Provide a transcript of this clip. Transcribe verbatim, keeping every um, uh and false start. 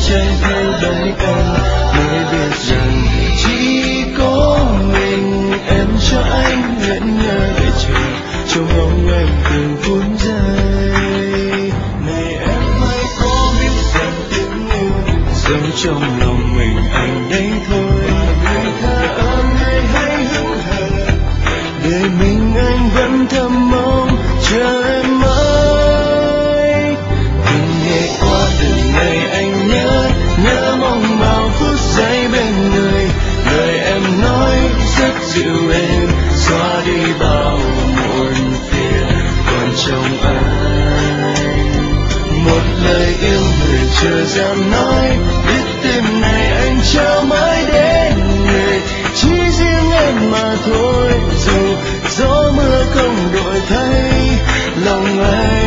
chạy theo đợi em, mới biết rằng chỉ có mình em cho anh nguyện nhớ để chờ trong ngóng em từng phút giây. Này em hãy có biết rằng tiếng yêu dâng trong lòng mình anh đấy thôi. Người thờ ơ người hãy hững hờ, để mình anh vẫn thầm mong chờ em mãi. Từng ngày qua từng ngày anh nhớ nhớ mong bao phút giây bên người, lời em nói rất dịu êm xóa đi bao muộn phiền còn trong anh. Một lời yêu người chưa dám nói, biết tim này anh trao mãi đến người, chỉ riêng em mà thôi. Dù gió mưa không đổi thay lòng anh